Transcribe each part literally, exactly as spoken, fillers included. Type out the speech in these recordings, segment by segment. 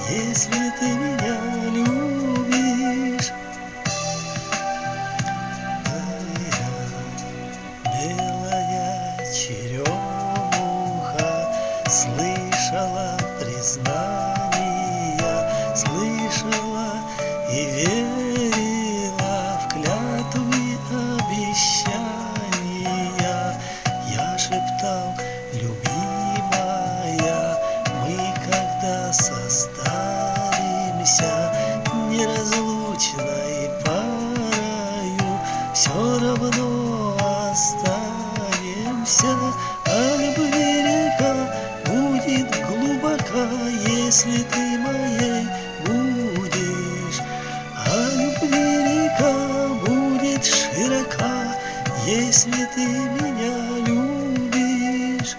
если ты меня любишь. Белая черемуха слышала признания, слышала и верила в клятвы обещания. Я шептал: любимая, мы когда состаримся неразлучной парою, все равно останемся. А любви река будет глубока, если ты моей будешь. А любви река будет широка, если ты меня любишь.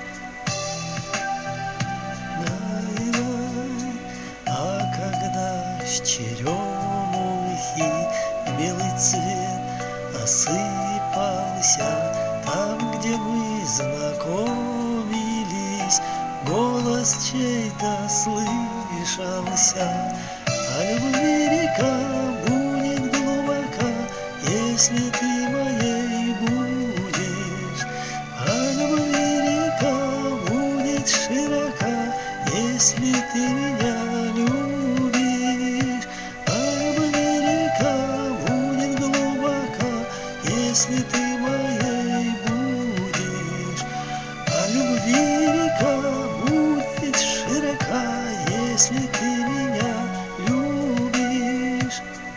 А когда с черемухи белый цвет осыпался, там, где мы знакомились, голос чей-то слышался. А любви река будет глубока, если ты моей будешь. А любви река будет широка, если ты меня любишь. А любви река будет глубока, если ты моей будешь. А любви река будет широка, если ты меня любишь.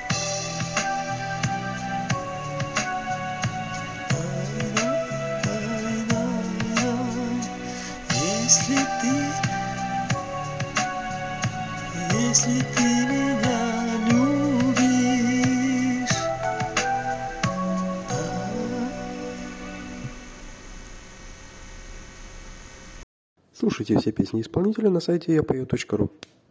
Если ты, если ты меня любишь. Слушайте все песни исполнителя на сайте я пою точка ру.